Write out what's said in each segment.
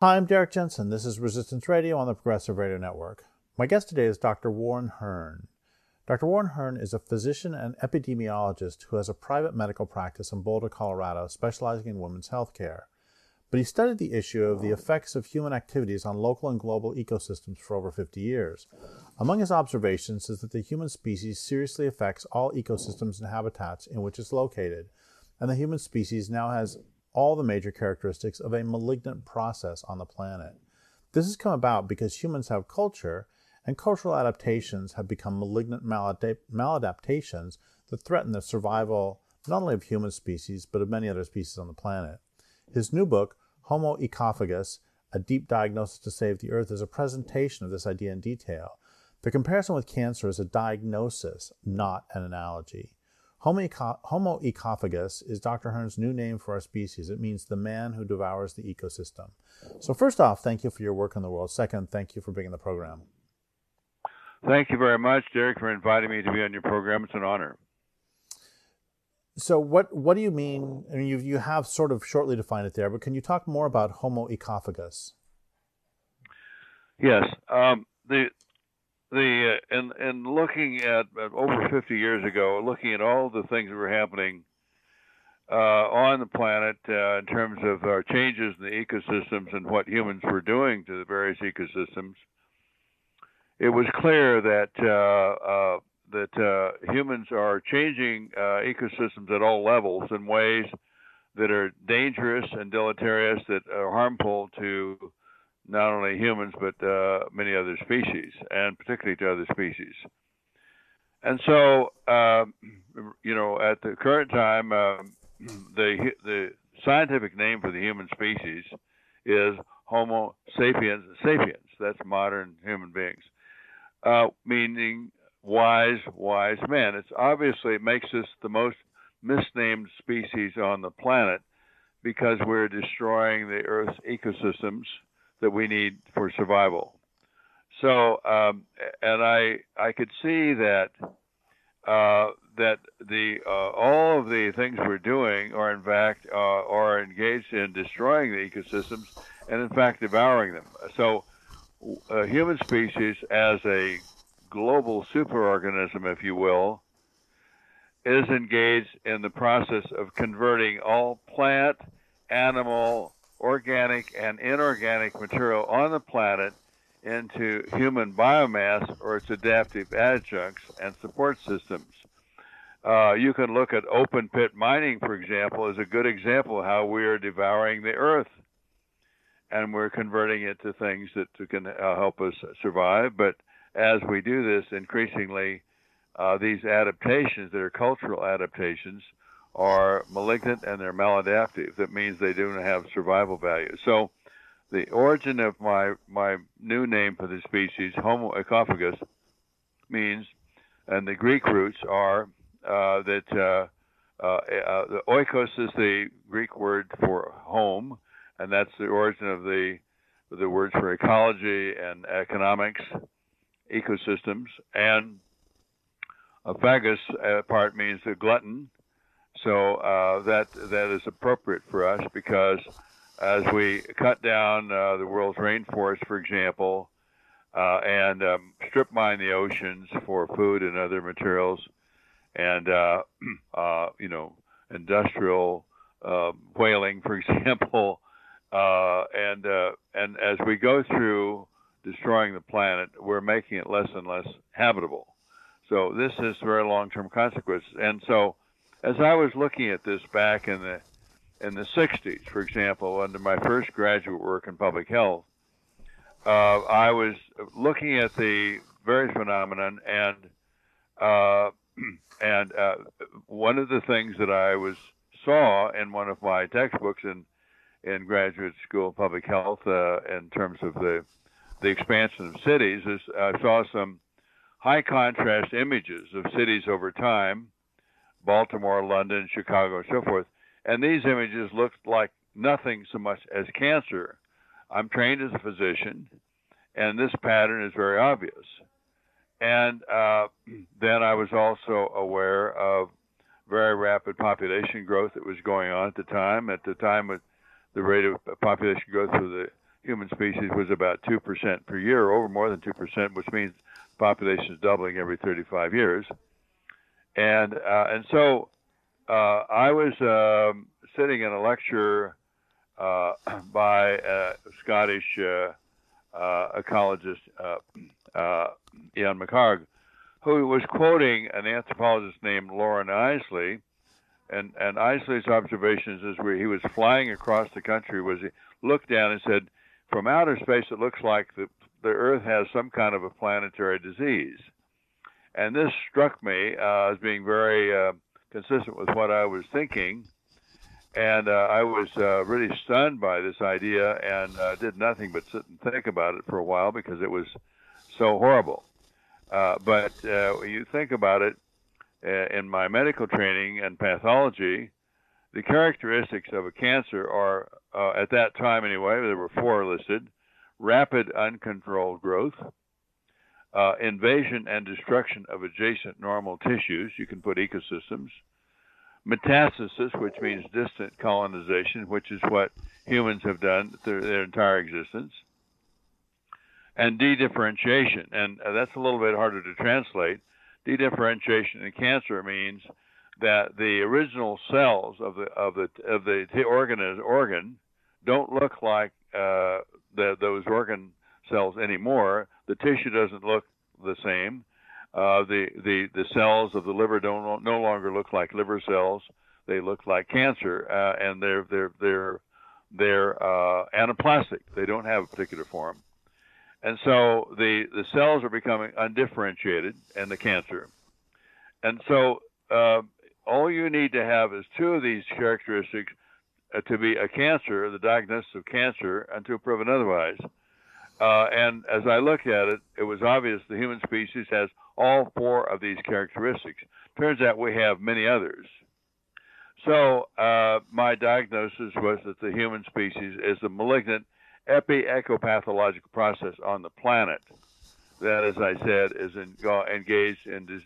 Hi, I'm Derek Jensen. This is Resistance Radio on the Progressive Radio Network. My guest today is Dr. Warren Hern. Dr. Warren Hern is a physician and epidemiologist who has a private medical practice in Boulder, Colorado, specializing in women's health care. But he studied the issue of the effects of human activities on local and global ecosystems for over 50 years. Among his observations is that the human species seriously affects all ecosystems and habitats in which it's located, and the human species now has all the major characteristics of a malignant process on the planet. This has come about because humans have culture, and cultural adaptations have become malignant maladaptations that threaten the survival not only of human species, but of many other species on the planet. His new book, Homo Ecophagus, A Deep Diagnosis to Save the Earth, is a presentation of this idea in detail. The comparison with cancer is a diagnosis, not an analogy. Homo ecophagus is Dr. Hern's new name for our species. It means the man who devours the ecosystem. So first off, thank you for your work in the world. Second, thank you for being on the program. Thank you very much, Derek, for inviting me to be on your program. It's an honor. So what do you mean? I mean, you have sort of shortly defined it there, but can you talk more about Homo ecophagus? Yes. In looking at over 50 years ago, looking at all the things that were happening on the planet in terms of our changes in the ecosystems and what humans were doing to the various ecosystems, it was clear that humans are changing ecosystems at all levels in ways that are dangerous and deleterious, that are harmful to not only humans, but many other species, and particularly to other species. And so, at the current time, the scientific name for the human species is Homo sapiens sapiens. That's modern human beings, meaning wise men. It makes us the most misnamed species on the planet because we're destroying the Earth's ecosystems that we need for survival. So, and I could see that all of the things we're doing are in fact are engaged in destroying the ecosystems and in fact devouring them. So, human species as a global superorganism, if you will, is engaged in the process of converting all plant, animal, organic and inorganic material on the planet into human biomass or its adaptive adjuncts and support systems. You can look at open pit mining, for example, as a good example of how we are devouring the earth, and we're converting it to things that can help us survive. But as we do this, increasingly, these adaptations that are cultural adaptations are malignant and they're maladaptive. That means they don't have survival value. So the origin of my new name for the species, Homo ecophagus, means, and the Greek roots are the oikos is the Greek word for home, and that's the origin of the words for ecology and economics, ecosystems, and a phagus part means a glutton. So that is appropriate for us because as we cut down the world's rainforest, for example, and strip mine the oceans for food and other materials, and industrial whaling, for example, and as we go through destroying the planet, we're making it less and less habitable. So this has very long-term consequences. And so, as I was looking at this back in the 60s, for example, under my first graduate work in public health, I was looking at the various phenomenon, and one of the things that I saw in one of my textbooks in graduate school of public health, in terms of the expansion of cities, is I saw some high contrast images of cities over time. Baltimore, London, Chicago, and so forth. And these images looked like nothing so much as cancer. I'm trained as a physician, and this pattern is very obvious. And then I was also aware of very rapid population growth that was going on at the time. At the time, with the rate of population growth of the human species was about 2% per year, or over more than 2%, which means the population is doubling every 35 years. And so I was sitting in a lecture by a Scottish ecologist, Ian McHarg, who was quoting an anthropologist named Lauren Isley. And Isley's observations as he was flying across the country was he looked down and said, from outer space, it looks like the Earth has some kind of a planetary disease. And this struck me as being very consistent with what I was thinking. And I was really stunned by this idea and did nothing but sit and think about it for a while because it was so horrible. But when you think about it, in my medical training and pathology, the characteristics of a cancer are, at that time anyway, there were 4 listed: rapid uncontrolled growth, invasion and destruction of adjacent normal tissues, you can put ecosystems, metastasis, which means distant colonization, which is what humans have done through their entire existence, and dedifferentiation. And that's a little bit harder to translate. Dedifferentiation in cancer means that the original cells of the organ don't look like those organ cells anymore. The tissue doesn't look the same. The cells of the liver no longer look like liver cells. They look like cancer, and they're anaplastic. They don't have a particular form. And so the cells are becoming undifferentiated in the cancer. And so all you need to have is 2 of these characteristics to be a cancer, the diagnosis of cancer, until proven otherwise. And as I looked at it, it was obvious the human species has all 4 of these characteristics. Turns out we have many others. So my diagnosis was that the human species is a malignant epi-ecopathological process on the planet that, as I said, is engaged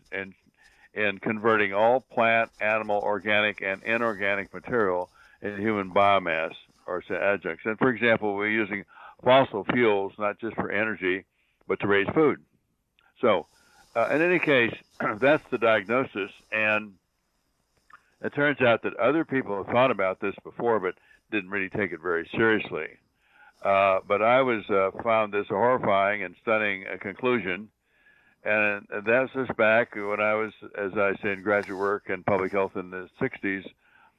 in converting all plant, animal, organic, and inorganic material into human biomass or adjuncts. And for example, we're using fossil fuels not just for energy, but to raise food. So in any case, that's the diagnosis. And it turns out that other people have thought about this before, but didn't really take it very seriously. But I found this a horrifying and stunning conclusion, and that's just back when I was, as I say, in graduate work in public health in the 60s,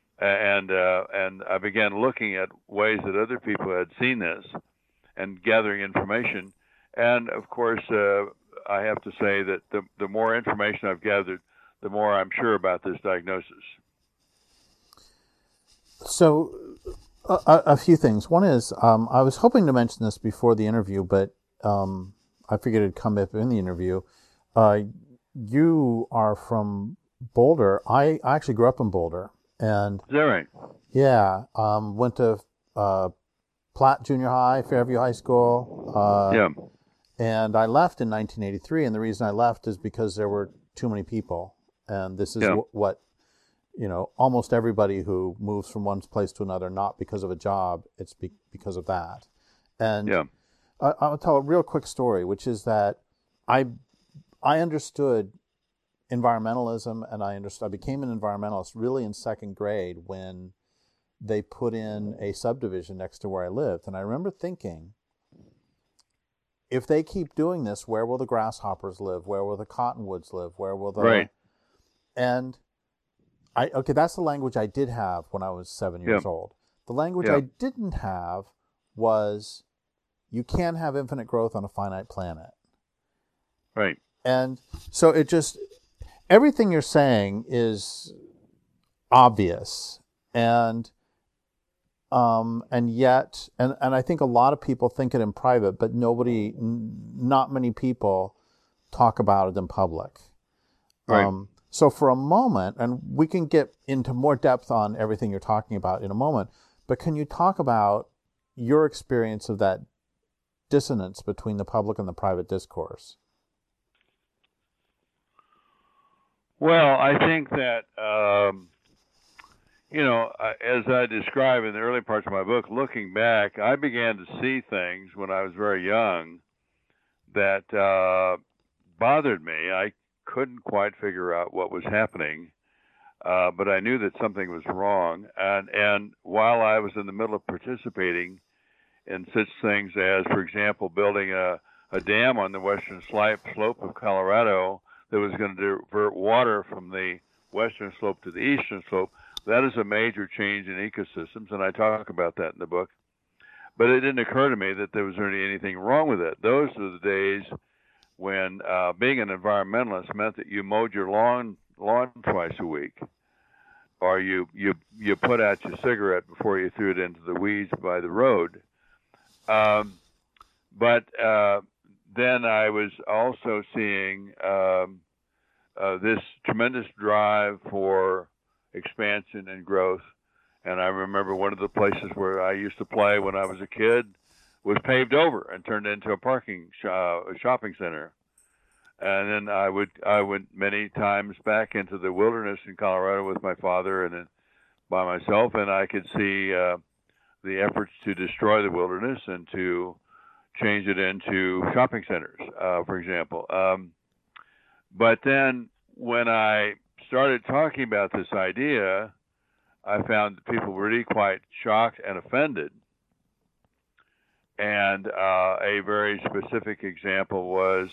and I began looking at ways that other people had seen this and gathering information. And of course, I have to say that the more information I've gathered, the more I'm sure about this diagnosis. So, a few things. One is, I was hoping to mention this before the interview, but I figured it'd come up in the interview. You are from Boulder. I actually grew up in Boulder. And is that right? Yeah. Went to Platt Junior High, Fairview High School. Yeah. And I left in 1983, and the reason I left is because there were too many people. And this is what almost everybody who moves from one place to another, not because of a job, it's because of that. And I'll tell a real quick story, which is that I understood environmentalism, and I became an environmentalist really in 2nd grade when they put in a subdivision next to where I lived. And I remember thinking, if they keep doing this, where will the grasshoppers live? Where will the cottonwoods live? Where will the... Right. And that's the language I did have when I was 7 years old. The language I didn't have was, you can't have infinite growth on a finite planet. Right. And so everything you're saying is obvious, and yet I think a lot of people think it in private, but not many people talk about it in public. Right. So for a moment, and we can get into more depth on everything you're talking about in a moment, but can you talk about your experience of that dissonance between the public and the private discourse? Well, I think that, As I describe in the early parts of my book, looking back, I began to see things when I was very young that bothered me. I couldn't quite figure out what was happening, but I knew that something was wrong. And while I was in the middle of participating in such things as, for example, building a dam on the western slope of Colorado that was going to divert water from the western slope to the eastern slope, that is a major change in ecosystems, and I talk about that in the book. But it didn't occur to me that there was really anything wrong with it. Those are the days when being an environmentalist meant that you mowed your lawn twice a week, or you put out your cigarette before you threw it into the weeds by the road. But then I was also seeing this tremendous drive for expansion and growth. And I remember one of the places where I used to play when I was a kid was paved over and turned into a shopping center. And then I went many times back into the wilderness in Colorado with my father and then by myself, and I could see the efforts to destroy the wilderness and to change it into shopping centers, for example. But then when I started talking about this idea, I found that people were really quite shocked and offended. And a very specific example was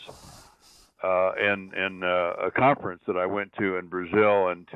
in a conference that I went to in Brazil in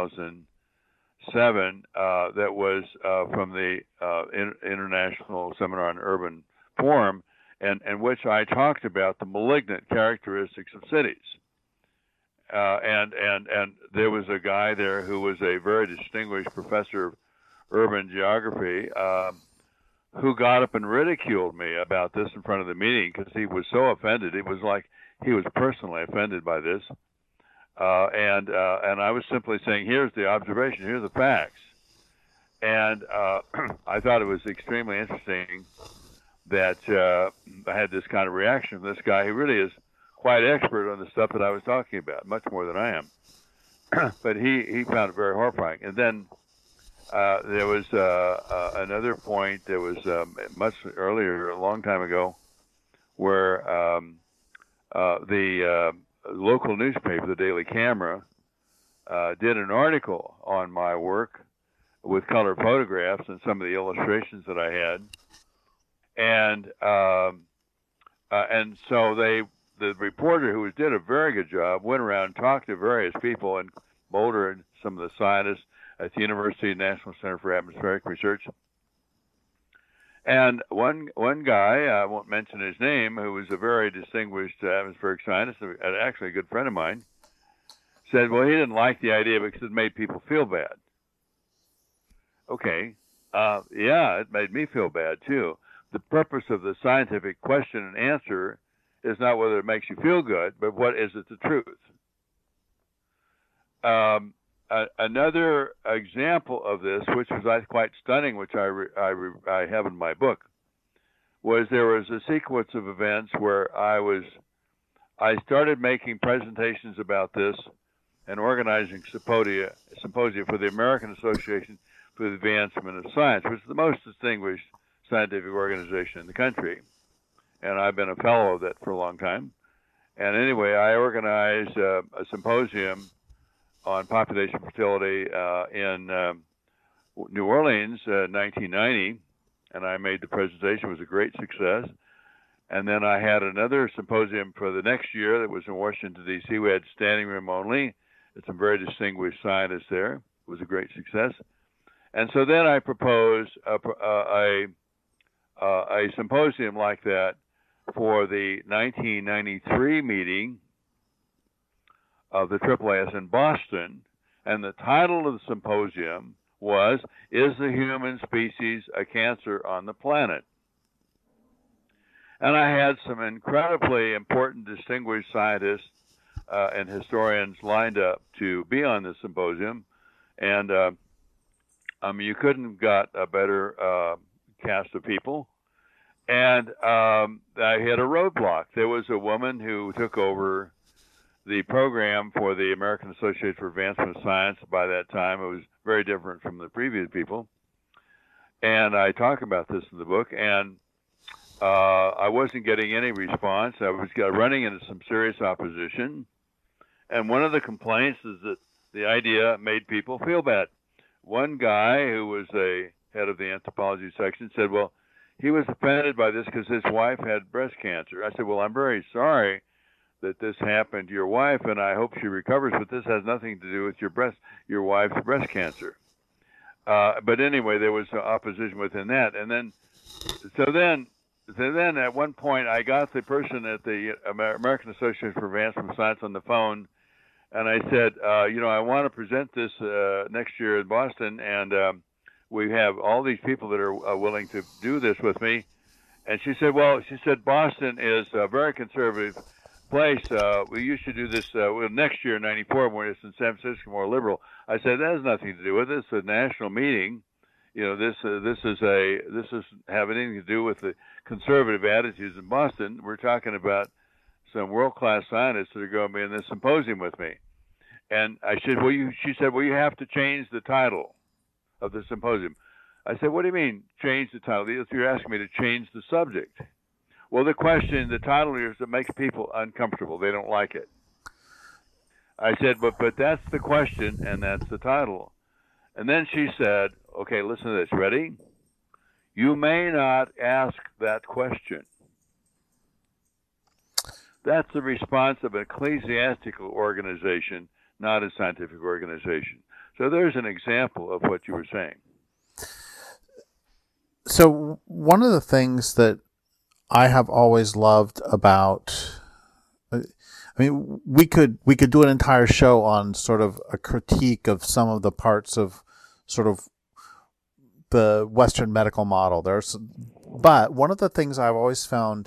2007 that was from the International Seminar on Urban Forum, and which I talked about the malignant characteristics of cities. And there was a guy there who was a very distinguished professor of urban geography who got up and ridiculed me about this in front of the meeting because he was so offended. It was like he was personally offended by this. And I was simply saying, here's the observation, here's the facts. And I thought it was extremely interesting that I had this kind of reaction from this guy who really is quite expert on the stuff that I was talking about, much more than I am. But he found it very horrifying. And then there was another point that was much earlier, a long time ago, where the local newspaper, the Daily Camera, did an article on my work with color photographs and some of the illustrations that I had. And so the reporter, who did a very good job, went around and talked to various people in Boulder and some of the scientists at the University National Center for Atmospheric Research. And one guy, I won't mention his name, who was a very distinguished atmospheric scientist, actually a good friend of mine, said, well, he didn't like the idea because it made people feel bad. Okay, yeah, it made me feel bad too. The purpose of the scientific question and answer is not whether it makes you feel good, but what is it the truth? Another example of this, which was quite stunning, which I have in my book, was there was a sequence of events where I started making presentations about this and organizing symposia for the American Association for the Advancement of Science, which is the most distinguished scientific organization in the country. And I've been a fellow of that for a long time. And anyway, I organized a symposium on population fertility in New Orleans in 1990, and I made the presentation. It was a great success. And then I had another symposium for the next year that was in Washington, D.C. We had standing room only. It's some very distinguished scientists there. It was a great success. And so then I proposed a symposium like that for the 1993 meeting of the AAAS in Boston, and the title of the symposium was, Is the Human Species a Cancer on the Planet? And I had some incredibly important, distinguished scientists and historians lined up to be on the symposium, and you couldn't have got a better cast of people. And I had a roadblock. There was a woman who took over the program for the American Association for Advancement of Science by that time. It was very different from the previous people. And I talk about this in the book, and I wasn't getting any response. I was running into some serious opposition. And one of the complaints is that the idea made people feel bad. One guy who was a head of the anthropology section said, well, he was offended by this because his wife had breast cancer. I said, well, I'm very sorry that this happened to your wife, and I hope she recovers, but this has nothing to do with your wife's breast cancer. But anyway, there was opposition within that. And then, so then at one point, I got the person at the American Association for Advancement of Science on the phone, and I said, I want to present this next year in Boston, and we have all these people that are willing to do this with me. And she said, Boston is a very conservative place. We used to do this next year in '94 when it's in San Francisco, more liberal. I said, that has nothing to do with it. It's a national meeting. This doesn't have anything to do with the conservative attitudes in Boston. We're talking about some world-class scientists that are going to be in this symposium with me. And I said, she said, you have to change the title of the symposium. I said, what do you mean, change the title? You're asking me to change the subject. Well, the title is that makes people uncomfortable. They don't like it. I said, but that's the question, and that's the title. And then she said, okay, listen to this. Ready? You may not ask that question. That's the response of an ecclesiastical organization, not a scientific organization. So there's an example of what you were saying. So one of the things that I have always loved about, we could do an entire show on sort of a critique of some of the parts of sort of the Western medical model. But one of the things I've always found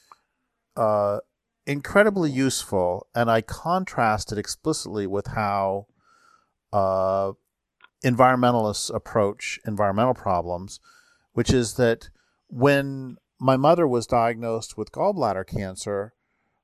incredibly useful, and I contrast it explicitly with how environmentalists approach environmental problems, which is that when my mother was diagnosed with gallbladder cancer,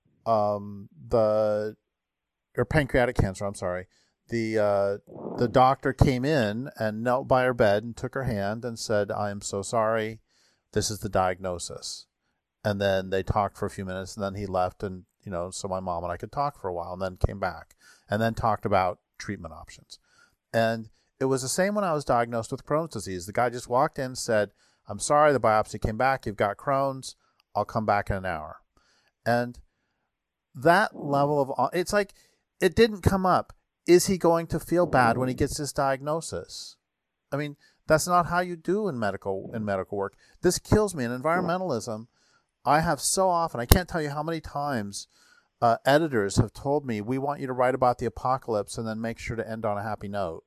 or pancreatic cancer, I'm sorry, the doctor came in and knelt by her bed and took her hand and said, I am so sorry, this is the diagnosis. And then they talked for a few minutes, and then he left, and so my mom and I could talk for a while, and then came back and then talked about treatment options. And it was the same when I was diagnosed with Crohn's disease. The guy just walked in, said, I'm sorry, the biopsy came back, you've got Crohn's, I'll come back in an hour. And that level of, it's like, it didn't come up. Is he going to feel bad when he gets this diagnosis? I mean, that's not how you do in medical work. This kills me. In environmentalism, I have so often, I can't tell you how many times editors have told me, we want you to write about the apocalypse and then make sure to end on a happy note.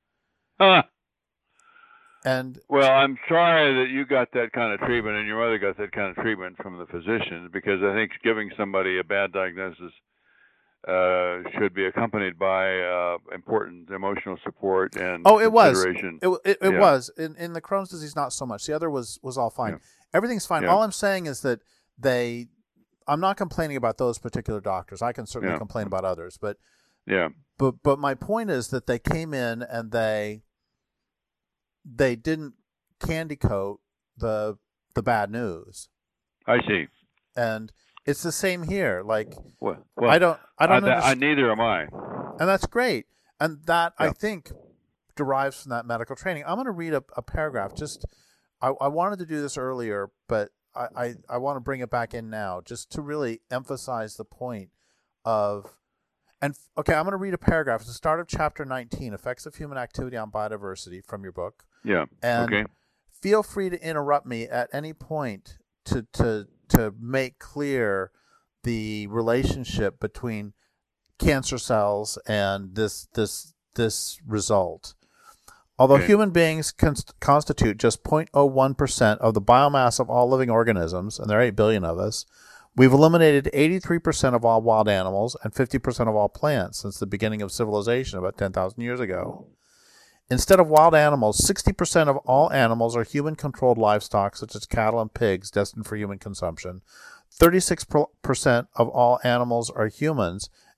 And well, I'm sorry that you got that kind of treatment and your mother got that kind of treatment from the physician, because I think giving somebody a bad diagnosis should be accompanied by important emotional support and consideration. It was. In the Crohn's disease, not so much. The other was all fine. Yeah. Everything's fine. Yeah. All I'm saying is that I'm not complaining about those particular doctors. I can certainly complain about others, but But my point is that they came in and they didn't candy coat the bad news. I see. And it's the same here. Like, well, I don't understand. Neither am I. And that's great. And that I think derives from that medical training. I'm going to read a paragraph. I wanted to do this earlier, but I want to bring it back in now, just to really emphasize the point of. And okay, I'm going to read a paragraph. It's the start of chapter 19, Effects of Human Activity on Biodiversity, from your book. Yeah. And feel free to interrupt me at any point to make clear the relationship between cancer cells and this result. Although human beings constitute just 0.01% of the biomass of all living organisms, and there are 8 billion of us, we've eliminated 83% of all wild animals and 50% of all plants since the beginning of civilization about 10,000 years ago. Instead of wild animals, 60% of all animals are human-controlled livestock, such as cattle and pigs, destined for human consumption. 36% of all animals are humans,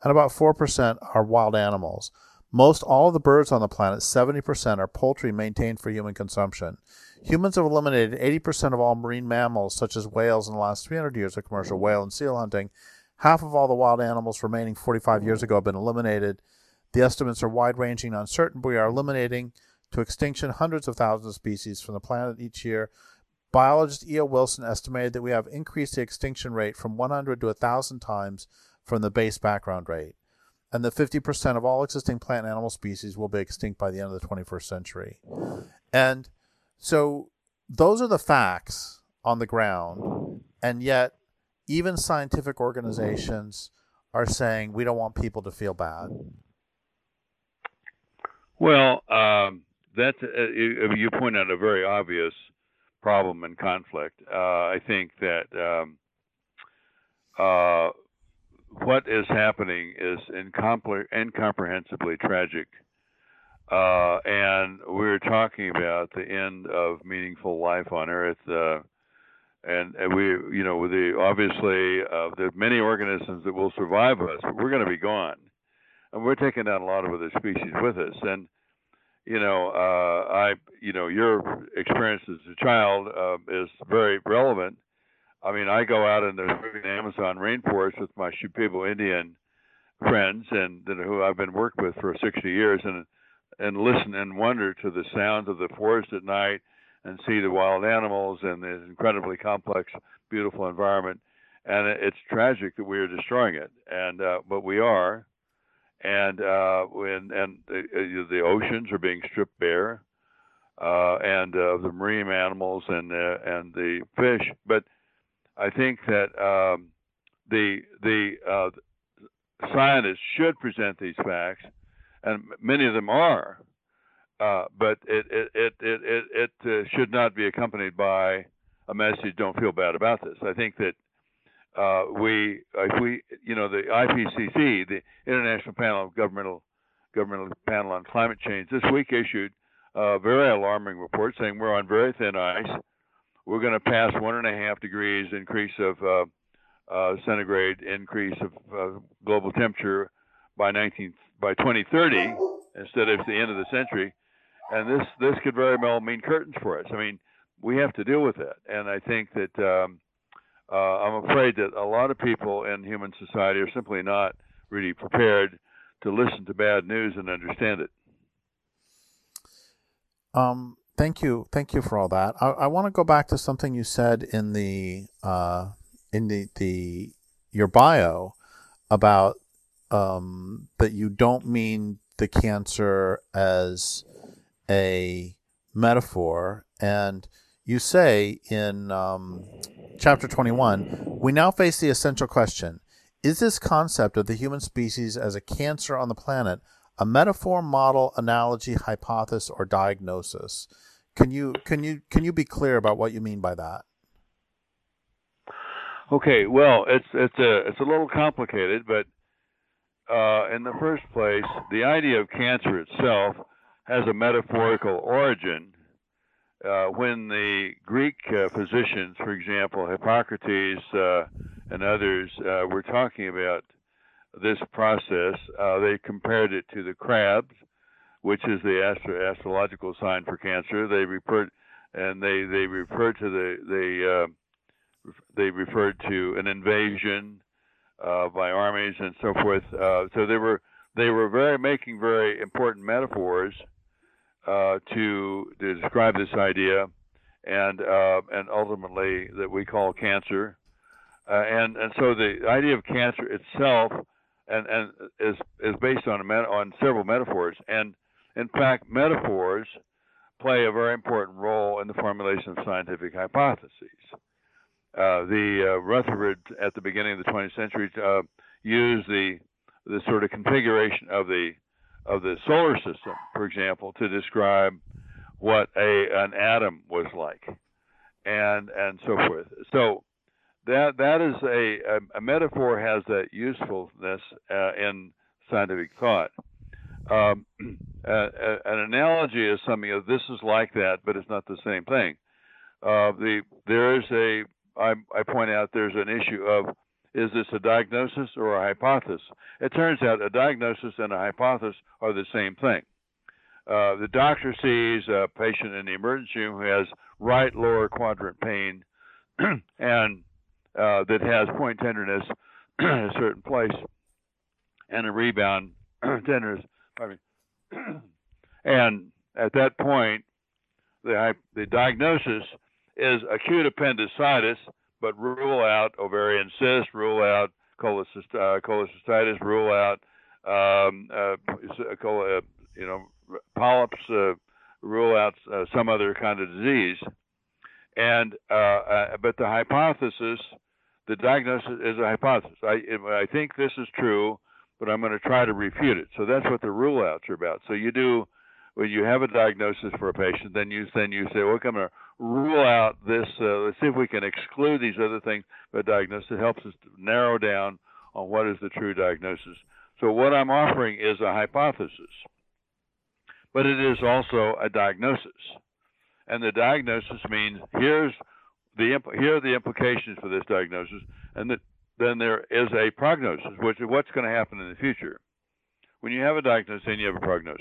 and about 4% are wild animals. Most all of the birds on the planet, 70%, are poultry maintained for human consumption. Humans have eliminated 80% of all marine mammals, such as whales, in the last 300 years of commercial whale and seal hunting. Half of all the wild animals remaining 45 years ago have been eliminated. The estimates are wide-ranging and uncertain, but we are eliminating to extinction hundreds of thousands of species from the planet each year. Biologist E.O. Wilson estimated that we have increased the extinction rate from 100 to 1,000 times from the base background rate, and that 50% of all existing plant and animal species will be extinct by the end of the 21st century. And so those are the facts on the ground, and yet even scientific organizations are saying we don't want people to feel bad. Well, that's you point out a very obvious problem and conflict. I think that what is happening is incomprehensibly tragic, and we're talking about the end of meaningful life on Earth. And we, with obviously there's many organisms that will survive us, but we're going to be gone, and we're taking down a lot of other species with us. And your experience as a child is very relevant. I mean, I go out in the Amazon rainforest with my Shipibo Indian friends, and who I've been worked with for 60 years, and listen and wonder to the sounds of the forest at night, and see the wild animals and this incredibly complex, beautiful environment. And it's tragic that we are destroying it, and but we are. And the oceans are being stripped bare, and the marine animals and the fish. But I think that the scientists should present these facts, and many of them are. But it should not be accompanied by a message, "Don't feel bad about this." I think that the IPCC, the International Governmental Panel on Climate Change, this week issued a very alarming report saying we're on very thin ice. We're going to pass 1.5 degrees increase of centigrade increase of global temperature by 2030 instead of the end of the century. And this could very well mean curtains for us. I mean, we have to deal with that. And I think that I'm afraid that a lot of people in human society are simply not really prepared to listen to bad news and understand it. Thank you for all that. I want to go back to something you said in your bio about that you don't mean the cancer as a metaphor, and you say in chapter 21, we now face the essential question: is this concept of the human species as a cancer on the planet a metaphor, model, analogy, hypothesis, or diagnosis? Can you be clear about what you mean by that? Okay, well, it's a little complicated, but in the first place, the idea of cancer itself has a metaphorical origin. When the Greek physicians, for example, Hippocrates and others, were talking about this process, they compared it to the crabs, which is the astrological sign for cancer. They referred to an invasion by armies and so forth. So they were making very important metaphors to describe this idea, and ultimately that we call cancer, and so the idea of cancer itself and is based on several metaphors, and in fact metaphors play a very important role in the formulation of scientific hypotheses. Rutherford at the beginning of the 20th century used the sort of configuration of the solar system, for example, to describe what an atom was like, and so forth. So that is a metaphor has that usefulness in scientific thought. An analogy is something of this is like that, but it's not the same thing. I point out there's an issue of is this a diagnosis or a hypothesis? It turns out a diagnosis and a hypothesis are the same thing. The doctor sees a patient in the emergency room who has right lower quadrant pain and that has point tenderness in a certain place and a rebound tenderness. And at that point, the diagnosis is acute appendicitis, but rule out ovarian cyst, rule out cholecystitis, rule out polyps, rule out some other kind of disease. And but the hypothesis, the diagnosis is a hypothesis. I think this is true, but I'm going to try to refute it. So that's what the rule outs are about. So you do, when you have a diagnosis for a patient, then you say, well, I'm going to rule out this. Let's see if we can exclude these other things by diagnosis. It helps us to narrow down on what is the true diagnosis. So what I'm offering is a hypothesis, but it is also a diagnosis. And the diagnosis means here are the implications for this diagnosis, and then there is a prognosis, which is what's going to happen in the future. When you have a diagnosis, then you have a prognosis.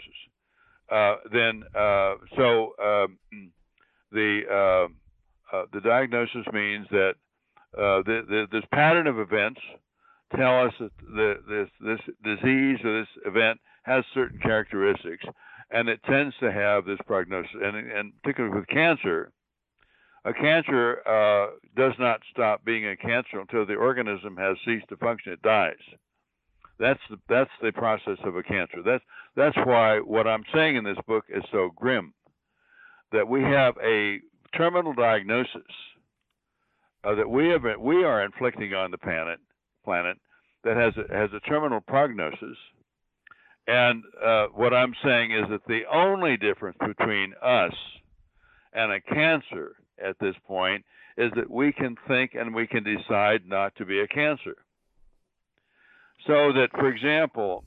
The diagnosis means that this pattern of events tell us that this disease or this event has certain characteristics, and it tends to have this prognosis. And particularly with cancer, a cancer does not stop being a cancer until the organism has ceased to function. It dies. That's the process of a cancer. That's why what I'm saying in this book is so grim. That we have a terminal diagnosis that we are inflicting on the planet that has a terminal prognosis. And what I'm saying is that the only difference between us and a cancer at this point is that we can think and we can decide not to be a cancer. So that, for example,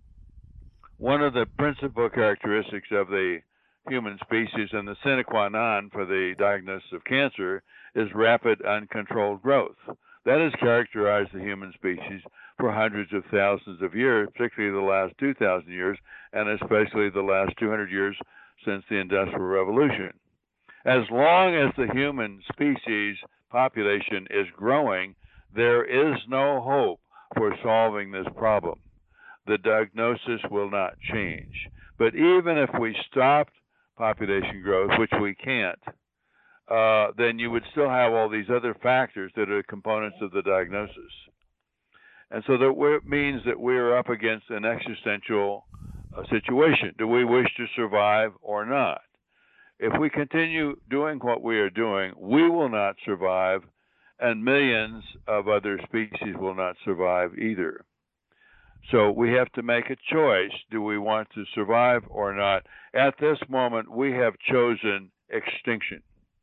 one of the principal characteristics of the human species and the sine qua non for the diagnosis of cancer is rapid, uncontrolled growth. That has characterized the human species for hundreds of thousands of years, particularly the last 2,000 years, and especially the last 200 years since the Industrial Revolution. As long as the human species population is growing, there is no hope for solving this problem. The diagnosis will not change. But even if we stopped population growth, which we can't, then you would still have all these other factors that are components of the diagnosis. And so that means that we're up against an existential situation. Do we wish to survive or not? If we continue doing what we are doing, we will not survive, and millions of other species will not survive either. So we have to make a choice. Do we want to survive or not? At this moment, we have chosen extinction.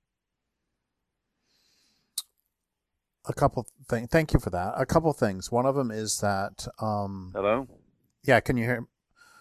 A couple things. Thank you for that. A couple things. One of them is that. Hello? Yeah, can you hear?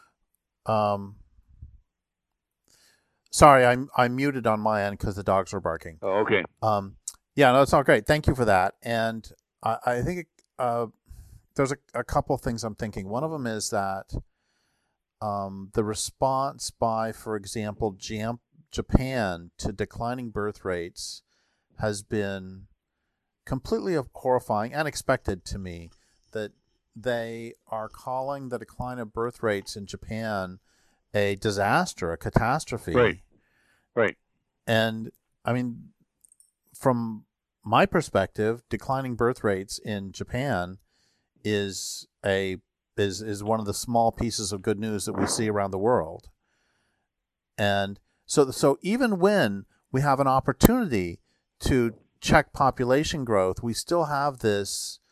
Sorry, I'm muted on my end because the dogs are barking. Oh, okay. Yeah, no, it's all great. Thank you for that. And I think there's a couple things I'm thinking. One of them is that the response by, for example, Japan to declining birth rates has been completely horrifying and unexpected to me. That they are calling the decline of birth rates in Japan a disaster, a catastrophe. Right. And I mean, from my perspective, declining birth rates in Japan is one of the small pieces of good news that we see around the world. And so even when we have an opportunity to check population growth, we still have this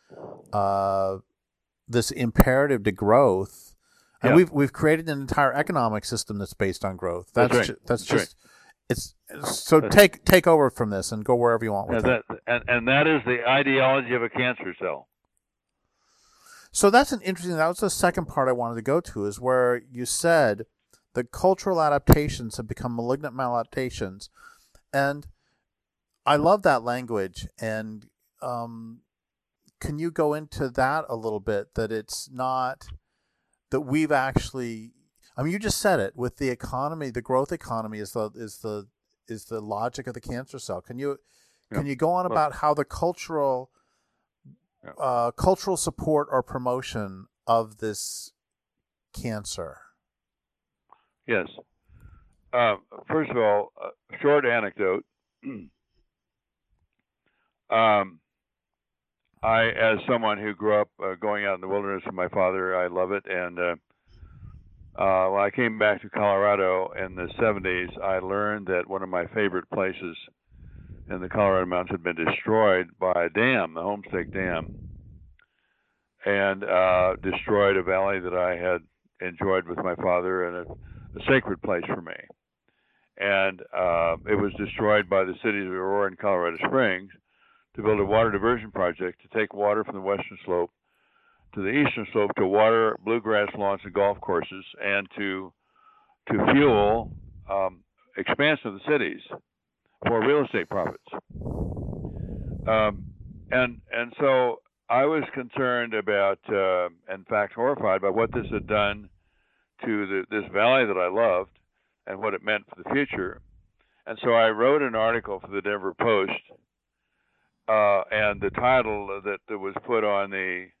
imperative to growth. And we've created an entire economic system that's based on growth. That's just it's so take over from this and go wherever you want with it. And that is the ideology of a cancer cell. So that was the second part I wanted to go to, is where you said the cultural adaptations have become malignant maladaptations. And I love that language. And can you go into that a little bit? That it's not that we've actually. I mean, you just said it with the economy. The growth economy is the logic of the cancer cell. Can you go on about how the cultural support or promotion of this cancer? Yes. First of all, a short anecdote. I, as someone who grew up going out in the wilderness with my father, I love it. And when I came back to Colorado in the 70s, I learned that one of my favorite places in the Colorado Mountains had been destroyed by a dam, the Homestake Dam, and destroyed a valley that I had enjoyed with my father and a sacred place for me. And it was destroyed by the cities of Aurora and Colorado Springs to build a water diversion project to take water from the western slope to the eastern slope to water bluegrass lawns and golf courses and to fuel expansion of the cities for real estate profits. And so I was concerned about, in fact, horrified by what this had done to this valley that I loved and what it meant for the future. And so I wrote an article for the Denver Post, and the title that was put on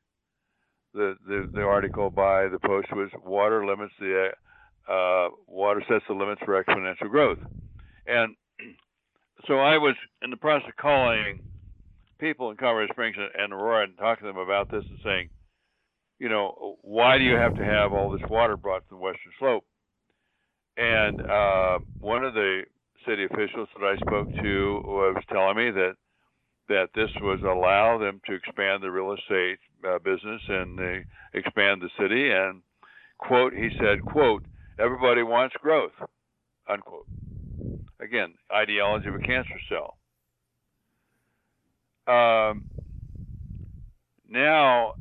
the article by the Post was "Water Limits the Water Sets the Limits for Exponential Growth." And so I was in the process of calling people in Colorado Springs and Aurora and talking to them about this and saying, why do you have to have all this water brought to the western slope? And one of the city officials that I spoke to was telling me that this was allow them to expand the real estate business and they expand the city. And, quote, he said, quote, everybody wants growth, unquote. Again, ideology of a cancer cell. Now,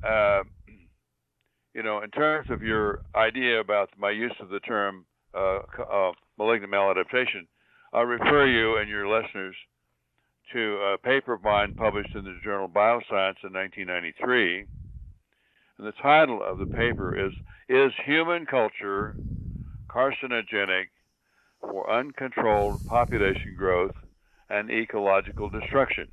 in terms of your idea about my use of the term malignant maladaptation, I'll refer you and your listeners to a paper of mine published in the journal Bioscience in 1993. And the title of the paper is Human Culture Carcinogenic for Uncontrolled Population Growth and Ecological Destruction?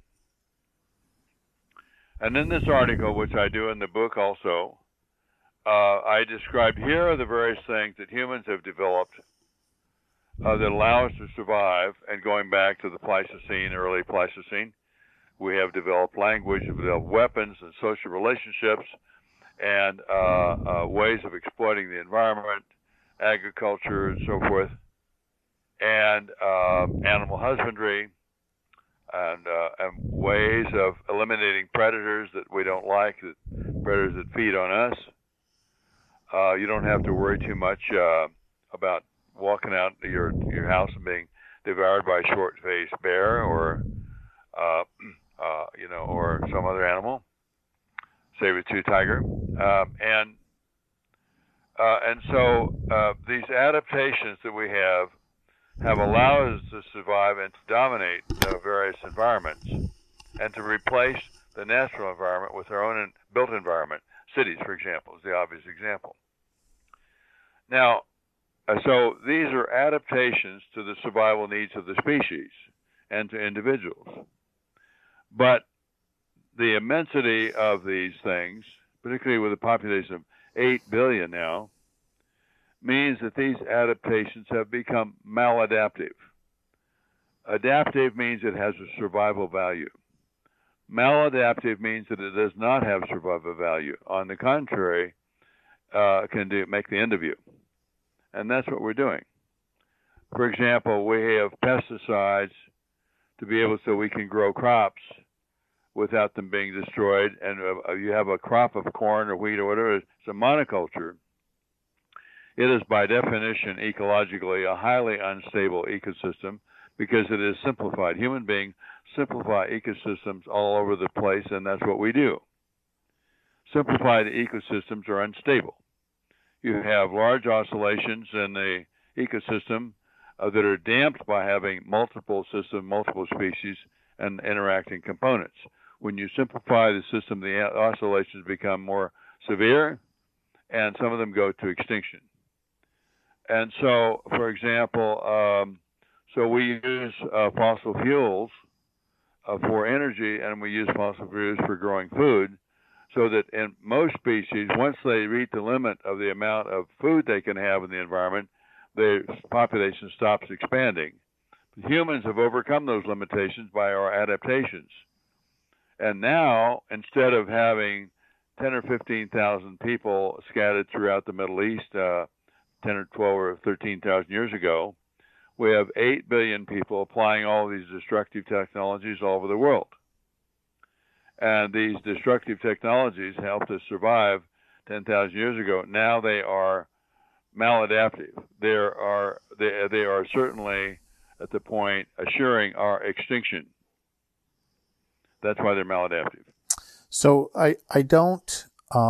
And in this article, which I do in the book also, I described here are the various things that humans have developed that allow us to survive. And going back to the Pleistocene, early Pleistocene, we have developed language, we've developed weapons and social relationships, and ways of exploiting the environment, agriculture, and so forth, and animal husbandry, and ways of eliminating predators that we don't like, predators that feed on us. You don't have to worry too much about walking out to your house and being devoured by a short-faced bear or some other animal, saber-tooth tiger, and so these adaptations that we have allowed us to survive and to dominate various environments and to replace the natural environment with our own built environment. Cities, for example, is the obvious example. Now, so these are adaptations to the survival needs of the species and to individuals. But the immensity of these things, particularly with a population of 8 billion now, means that these adaptations have become maladaptive. Adaptive means it has a survival value. Maladaptive means that it does not have survival value. On the contrary, can make the end of you. And that's what we're doing. For example, we have pesticides to be able so we can grow crops without them being destroyed. And you have a crop of corn or wheat or whatever, it's a monoculture. It is by definition ecologically a highly unstable ecosystem because it is simplified. Human beings simplify ecosystems all over the place, and that's what we do. Simplified ecosystems are unstable. You have large oscillations in the ecosystem that are damped by having multiple systems, multiple species, and interacting components. when you simplify the system, the oscillations become more severe, and some of them go to extinction. And so, for example, so we use fossil fuels for energy, and we use fossil fuels for growing food, so that in most species, once they reach the limit of the amount of food they can have in the environment, the population stops expanding. Humans have overcome those limitations by our adaptations. And now, instead of having 10 or 15,000 people scattered throughout the Middle East 10 or 12 or 13,000 years ago, we have 8 billion people applying all these destructive technologies all over the world. And these destructive technologies helped us survive 10,000 years ago. Now they are maladaptive. They are certainly at the point assuring our extinction. That's why they're maladaptive. So I don't,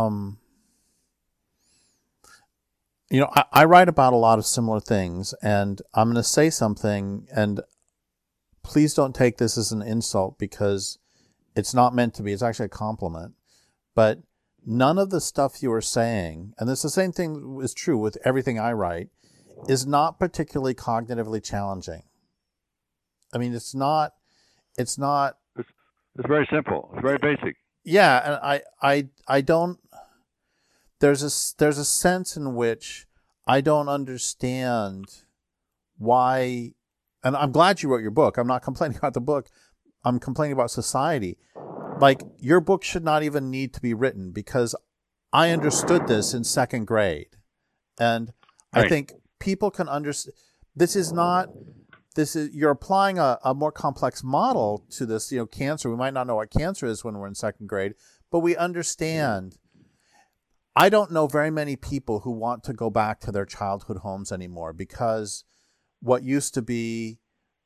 I write about a lot of similar things, and I'm going to say something, and please don't take this as an insult, because it's not meant to be. It's actually a compliment. But none of the stuff you are saying, and it's the same thing is true with everything I write, is not particularly cognitively challenging. I mean, it's not. It's very simple. It's very basic. Yeah, and I don't. There's a sense in which I don't understand why, and I'm glad you wrote your book. I'm not complaining about the book. I'm complaining about society. Like, your book should not even need to be written, because I understood this in second grade. And right. I think people can understand. You're applying a more complex model to this, cancer. We might not know what cancer is when we're in second grade, but we understand. I don't know very many people who want to go back to their childhood homes anymore, because what used to be,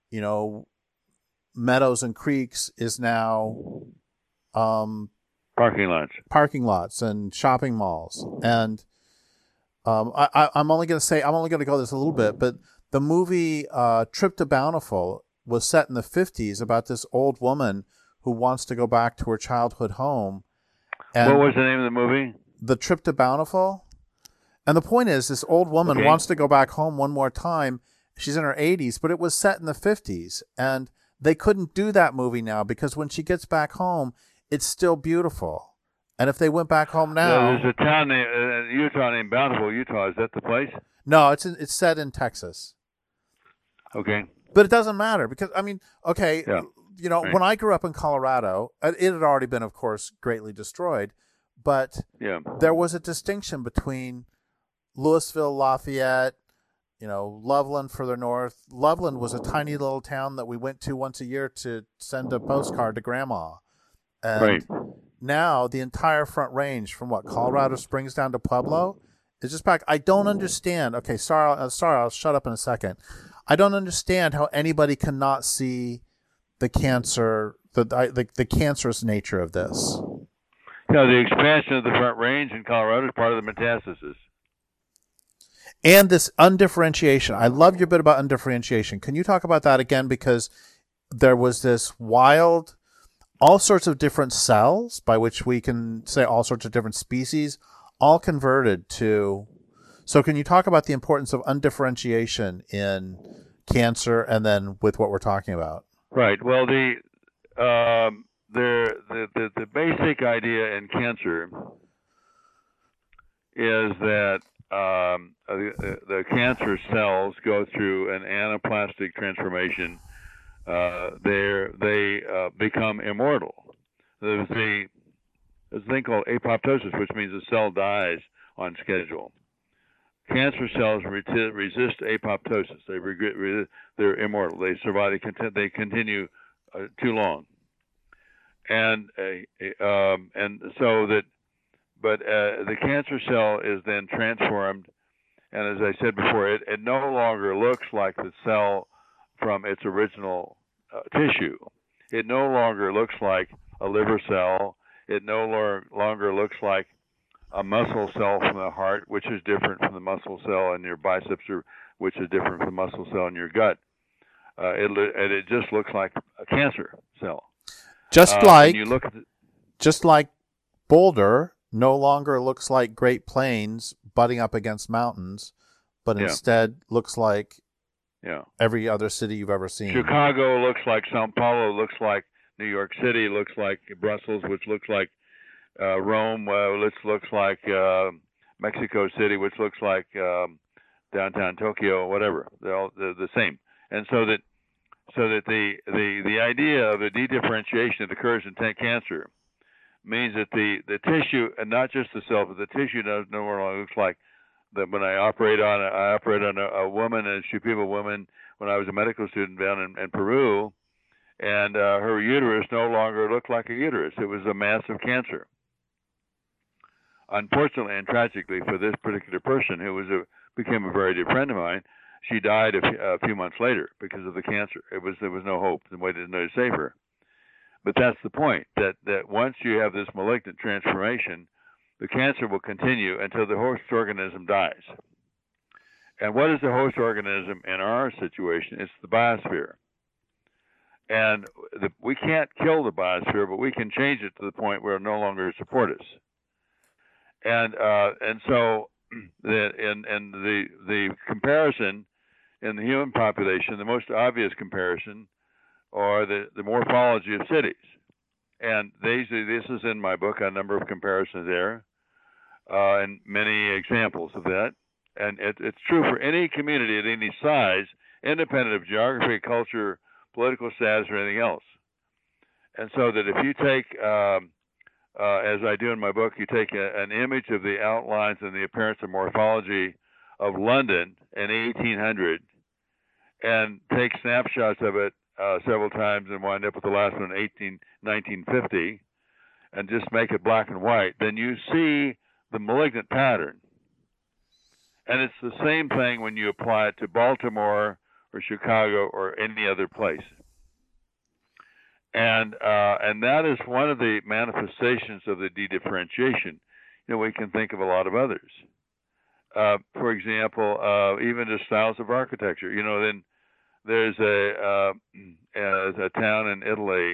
meadows and creeks is now parking lots and shopping malls. And I'm only going to go this a little bit, but the movie Trip to Bountiful was set in the 50s about this old woman who wants to go back to her childhood home. And what was the name of the movie? The Trip to Bountiful. And the point is, this old woman wants to go back home one more time. She's in her 80s, but it was set in the 50s. And they couldn't do that movie now, because when she gets back home, it's still beautiful. And if they went back home now... There's a town named Utah named Bountiful, Utah. Is that the place? No, it's set in Texas. Okay. But it doesn't matter, because, right. When I grew up in Colorado, it had already been, of course, greatly destroyed, but there was a distinction between Louisville, Lafayette, Loveland further north. Loveland was a tiny little town that we went to once a year to send a postcard to Grandma. And right. Now the entire Front Range, from Colorado Springs down to Pueblo, is just back. I don't understand. Okay, sorry, I'll shut up in a second. I don't understand how anybody cannot see the cancer, the cancerous nature of this. The expansion of the Front Range in Colorado is part of the metastasis. And this undifferentiation. I love your bit about undifferentiation. Can you talk about that again? Because there was this wild, all sorts of different cells, by which we can say all sorts of different species, all converted to... So can you talk about the importance of undifferentiation in cancer, and then with what we're talking about? Right. Well, the basic idea in cancer is that the cancer cells go through an anaplastic transformation. They become immortal. There's a thing called apoptosis, which means the cell dies on schedule. Cancer cells resist apoptosis. They're immortal. They survive. They continue too long, and so that. But the cancer cell is then transformed, and as I said before, it no longer looks like the cell from its original tissue. It no longer looks like a liver cell. It no longer looks like a muscle cell from the heart, which is different from the muscle cell in your biceps, or which is different from the muscle cell in your gut. It just looks like a cancer cell. Just and you look at just like Boulder no longer looks like Great Plains butting up against mountains, but instead looks like every other city you've ever seen. Chicago looks like Sao Paulo, looks like New York City, looks like Brussels, which looks like Rome, which looks like Mexico City, which looks like downtown Tokyo, whatever. They're all the same. And so that the idea of the de-differentiation that occurs in cancer means that the tissue, and not just the cell, but the tissue no longer looks like that. When I operate on a woman, a Shipibo woman, when I was a medical student down in Peru, and her uterus no longer looked like a uterus. It was a mass of cancer. Unfortunately and tragically for this particular person, who became a very dear friend of mine, she died a few months later because of the cancer. There was no hope. The way to save her. But that's the point, that once you have this malignant transformation, the cancer will continue until the host organism dies. And what is the host organism in our situation? It's the biosphere. And we can't kill the biosphere, but we can change it to the point where it no longer supports us. And so the comparison in the human population, the most obvious comparison, are the morphology of cities. And this is in my book, a number of comparisons there, and many examples of that. And it's true for any community at any size, independent of geography, culture, political status, or anything else. And so that if you take, as I do in my book, you take an image of the outlines and the appearance of morphology of London in 1800 and take snapshots of it several times and wind up with the last one in 1950 and just make it black and white, then you see the malignant pattern. And it's the same thing when you apply it to Baltimore or Chicago or any other place. And that is one of the manifestations of the de-differentiation. We can think of a lot of others. For example, even the styles of architecture. Then there's a town in Italy.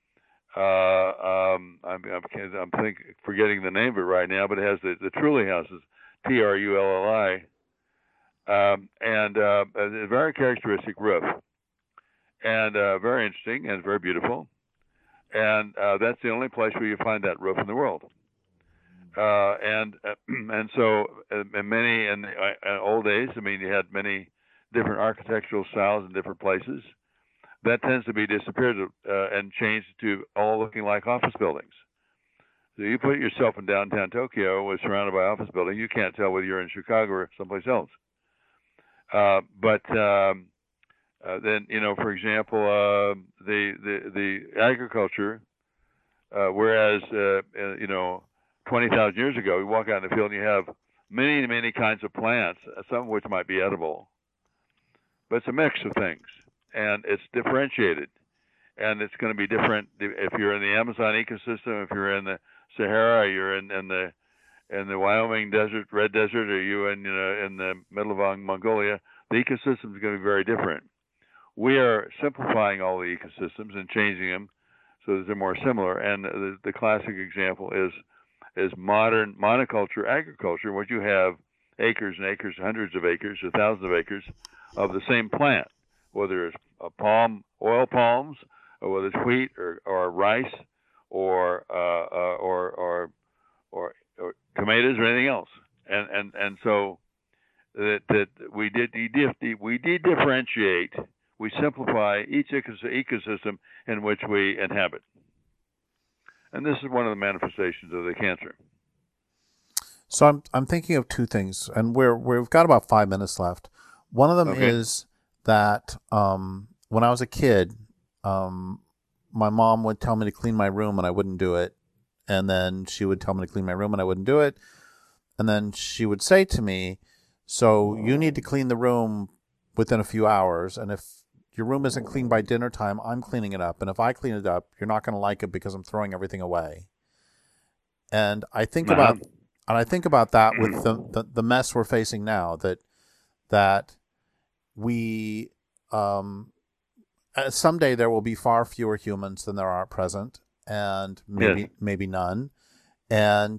I'm forgetting the name of it right now, but it has the Trulli houses, Trulli, and a very characteristic roof, and very interesting and very beautiful. And that's the only place where you find that roof in the world. And so in old days, you had many different architectural styles in different places. That tends to be disappeared and changed to all looking like office buildings. So you put yourself in downtown Tokyo, surrounded by office buildings, you can't tell whether you're in Chicago or someplace else. But then, for example, the agriculture, whereas 20,000 years ago, you walk out in the field and you have many, many kinds of plants, some of which might be edible. But it's a mix of things, and it's differentiated. And it's going to be different if you're in the Amazon ecosystem, if you're in the Sahara, you're in the Wyoming desert, red desert, or you in the middle of Mongolia. The ecosystem is going to be very different. We are simplifying all the ecosystems and changing them so that they're more similar. And the classic example is modern monoculture agriculture, where you have acres and acres, hundreds of acres or thousands of acres of the same plant, whether it's oil palms, or whether it's wheat or rice or tomatoes or anything else. And so that we de-differentiate, we simplify each ecosystem in which we inhabit. And this is one of the manifestations of the cancer. So I'm thinking of two things, and we've got about 5 minutes left. One of them is that when I was a kid, my mom would tell me to clean my room and I wouldn't do it. And then she would tell me to clean my room and I wouldn't do it. And then she would say to me, so you need to clean the room within a few hours. And if your room isn't clean by dinner time, I'm cleaning it up. And if I clean it up, you're not going to like it because I'm throwing everything away. And I think about that with the mess we're facing now, that we someday there will be far fewer humans than there are at present, and Yes. maybe none. And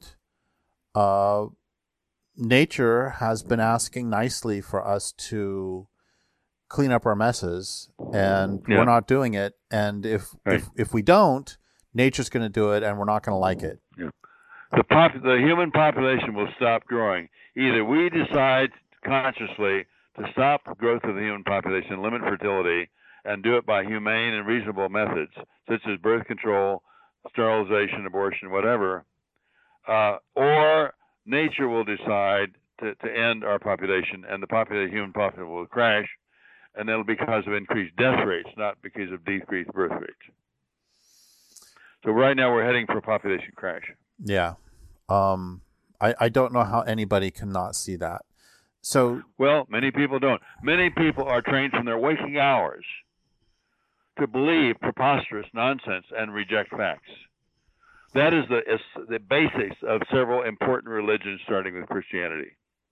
nature has been asking nicely for us to clean up our messes, and we're Yeah. not doing it. And Right. if we don't, nature's going to do it, and we're not going to like it. Yeah. The human population will stop growing. Either we decide consciously to stop the growth of the human population, limit fertility, and do it by humane and reasonable methods, such as birth control, sterilization, abortion, whatever, or nature will decide to end our population, and the human population will crash, and that'll be because of increased death rates, not because of decreased birth rates. So right now we're heading for a population crash. Yeah. I don't know how anybody can not see that. So, well, many people don't. Many people are trained from their waking hours to believe preposterous nonsense and reject facts. That is the basics of several important religions, starting with Christianity.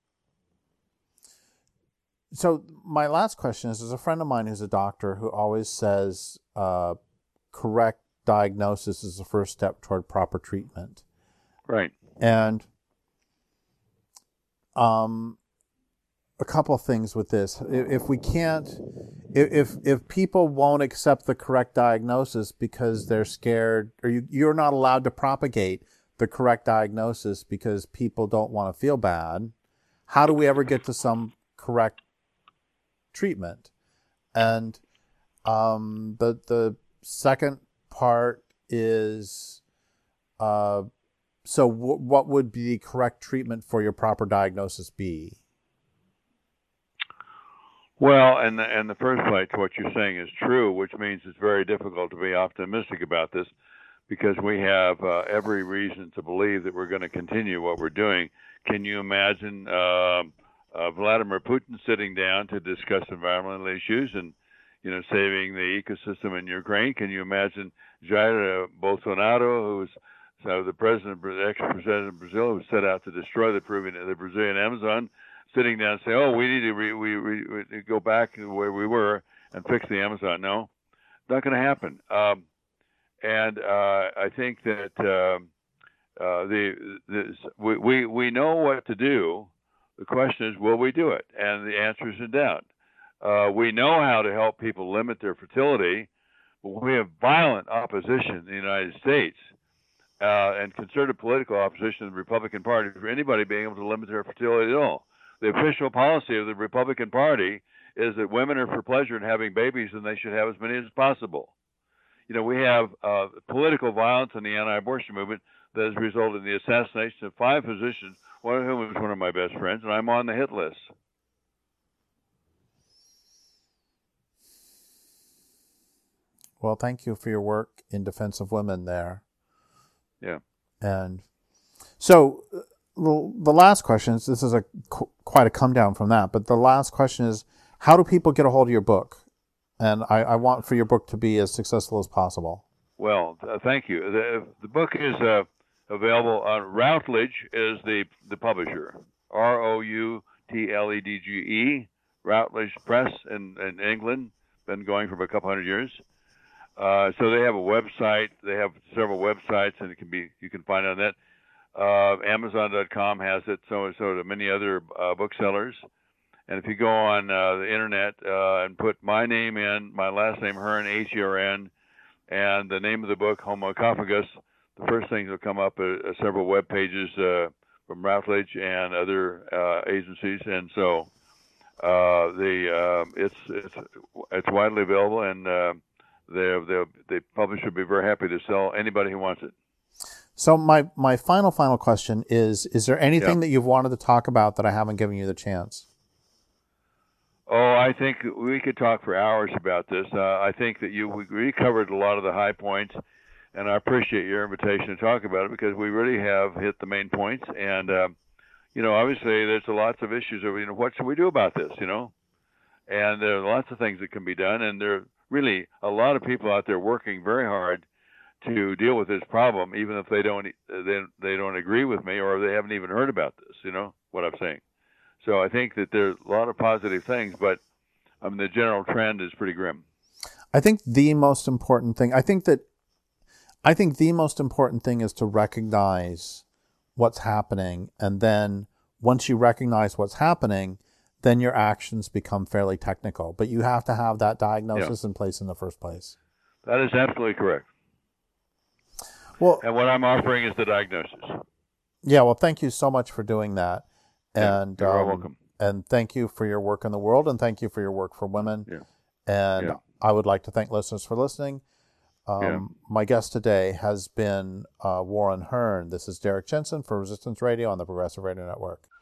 So my last question is: there's a friend of mine who's a doctor who always says correct diagnosis is the first step toward proper treatment. Right. And a couple of things with this. If we can't, if people won't accept the correct diagnosis because they're scared, or you're not allowed to propagate the correct diagnosis because people don't want to feel bad, how do we ever get to some correct treatment? And the second part is, so what would the correct treatment for your proper diagnosis be? Well, and the first place, what you're saying is true, which means it's very difficult to be optimistic about this, because we have every reason to believe that we're going to continue what we're doing. Can you imagine Vladimir Putin sitting down to discuss environmental issues and, saving the ecosystem in Ukraine? Can you imagine Jair Bolsonaro, who's the ex-president of Brazil, who set out to destroy the Brazilian Amazon, sitting down and say, "Oh, we need to go back to where we were and fix the Amazon"? No, not going to happen. And I think that we know what to do. The question is, will we do it? And the answer is in doubt. We know how to help people limit their fertility, but we have violent opposition in the United States and concerted political opposition to the Republican Party for anybody being able to limit their fertility at all. The official policy of the Republican Party is that women are for pleasure in having babies, and they should have as many as possible. We have political violence in the anti-abortion movement that has resulted in the assassination of 5 physicians, one of whom is one of my best friends, and I'm on the hit list. Well, thank you for your work in defense of women there. Yeah. And so the last question is, this is quite a come down from that, but the last question is, how do people get a hold of your book? And I want for your book to be as successful as possible. Well, thank you. The book is available on Routledge is the publisher. Routledge, Routledge Press in England, been going for a couple hundred years. So they have a website. They have several websites, and you can find it on that. Amazon.com has it. So do many other booksellers. And if you go on the internet and put my name in, my last name Hearn, H-E-R-N, and the name of the book, Homophagus, the first things that come up are several web pages from Routledge and other agencies. And so it's widely available, and the publisher will be very happy to sell anybody who wants it. So my final question is there anything that you've wanted to talk about that I haven't given you the chance? Oh, I think we could talk for hours about this. I think that we covered a lot of the high points, and I appreciate your invitation to talk about it, because we really have hit the main points. And obviously there's lots of issues of what should we do about this, and there are lots of things that can be done, and there are really a lot of people out there working very hard to deal with this problem, even if they don't agree with me, or they haven't even heard about this, what I'm saying. So I think that there's a lot of positive things, but the general trend is pretty grim. I think the most important thing, I think that I think the most important thing is to recognize what's happening. And then once you recognize what's happening, then your actions become fairly technical. But you have to have that diagnosis in place in the first place. That is absolutely correct. Well, and what I'm offering is the diagnosis. Yeah, well, thank you so much for doing that. And you're welcome. And thank you for your work in the world, and thank you for your work for women. Yeah. And I would like to thank listeners for listening. My guest today has been Warren Hern. This is Derek Jensen for Resistance Radio on the Progressive Radio Network.